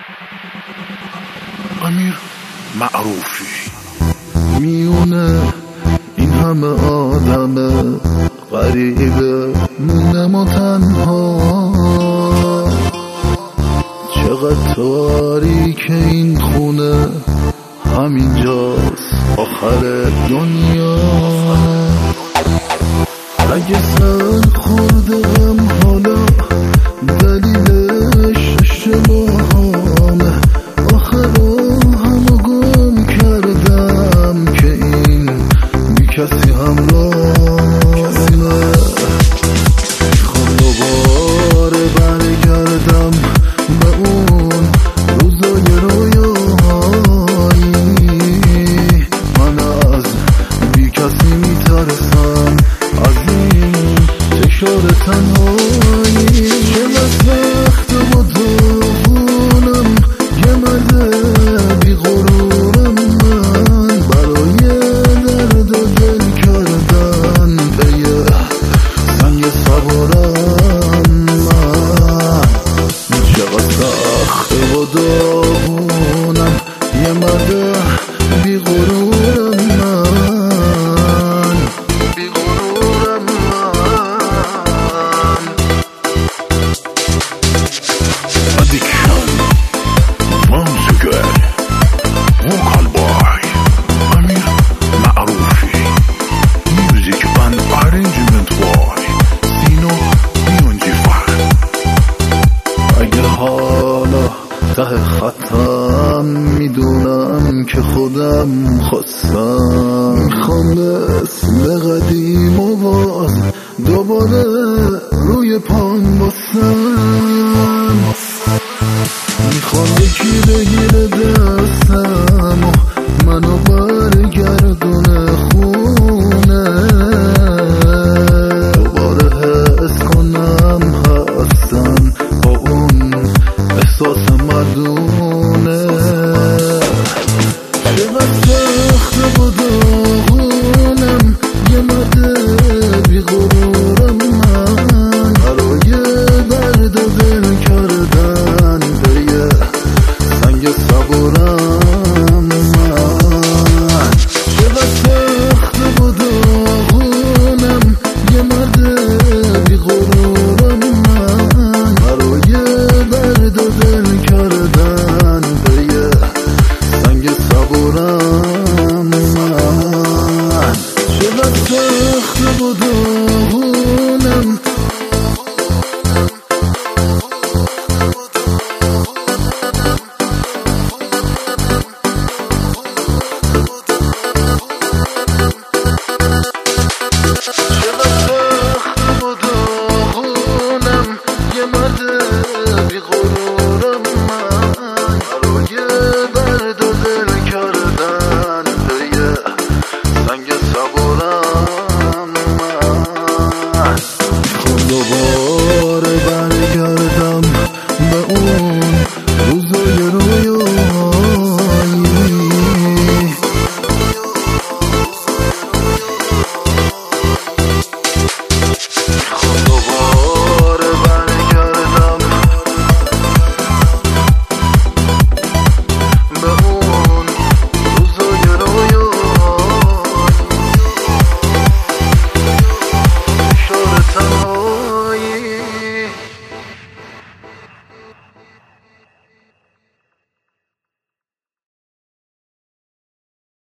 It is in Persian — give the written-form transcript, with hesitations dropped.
امیر معروفی میونه این همه آدم غریبه مونم و تنها، چقدر تاریک این خونه، همینجاست آخر دنیا. اگه سر خوردم حالا دلیلش اشتباهانه، آخر همو گم کردم که این بی کسی همراهمه. میخوام دوباره برگردم به اون روزای رویاهایی، من از بی کسی میترسم، از این تکرار تنهایی. چقدر وقت با دوونم یه مرد بی غرورم، من برای درد و دل کردن پی سنگ سوارم. من چقدر سخت با دوونم یه مرد بی غرورم، من بی غرورم. Addiction, once again, vocal boy, Amir Ma'rufi, music and arrangement boy, Sino Bionjifar. اگه حالا ته خطم میدونم که خودم خواستم، میخوام مثل قدیم و باز دوباره روی پام باسم. میخوام یکی بگیره دستم و منو برگردونه خونه، دوباره حس کنم هستم با اون احساس مردونه. چقدر سخت با داغونم یه مرد بی غرورم، من برای درد و دل کردن به یه سنگ صبورم. من چقدر سخت با داغونم یه مرد بی غرورم، من برای درد و دل کردن به یه سنگ صبورم. من چقدر سخت با داغونم یه مرد بی غرورم، من برای درد و دل کردن به یه سنگ صبورم. من میخوام دوباره